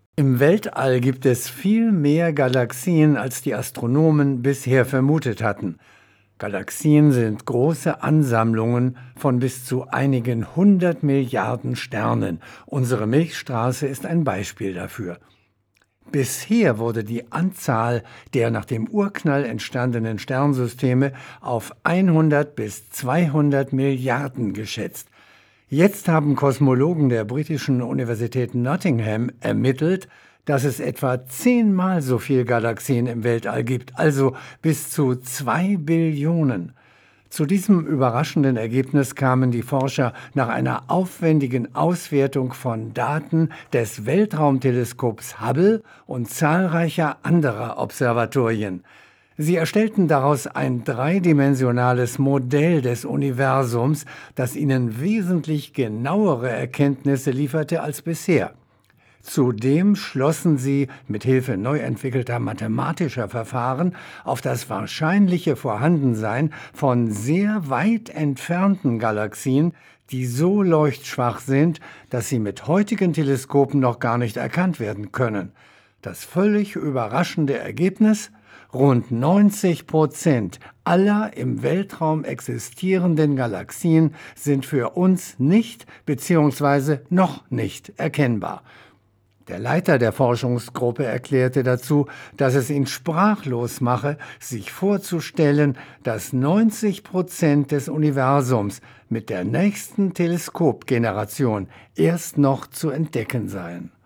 Im Weltall gibt es viel mehr Galaxien, als die Astronomen bisher vermutet hatten. Galaxien sind große Ansammlungen von bis zu einigen 100 Milliarden Sternen. Unsere Milchstraße ist ein Beispiel dafür. Bisher wurde die Anzahl der nach dem Urknall entstandenen Sternsysteme auf 100 bis 200 Milliarden geschätzt. Jetzt haben Kosmologen der britischen Universität Nottingham ermittelt, dass es etwa 10-mal so viele Galaxien im Weltall gibt, also bis zu 2 Billionen. Zu diesem überraschenden Ergebnis kamen die Forscher nach einer aufwendigen Auswertung von Daten des Weltraumteleskops Hubble und zahlreicher anderer Observatorien. Sie erstellten daraus ein dreidimensionales Modell des Universums, das ihnen wesentlich genauere Erkenntnisse lieferte als bisher. Zudem schlossen sie mit Hilfe neu entwickelter mathematischer Verfahren auf das wahrscheinliche Vorhandensein von sehr weit entfernten Galaxien, die so leuchtschwach sind, dass sie mit heutigen Teleskopen noch gar nicht erkannt werden können. Das völlig überraschende Ergebnis: Rund 90% aller im Weltraum existierenden Galaxien sind für uns nicht bzw. noch nicht erkennbar. Der Leiter der Forschungsgruppe erklärte dazu, dass es ihn sprachlos mache, sich vorzustellen, dass 90% des Universums mit der nächsten Teleskopgeneration erst noch zu entdecken seien.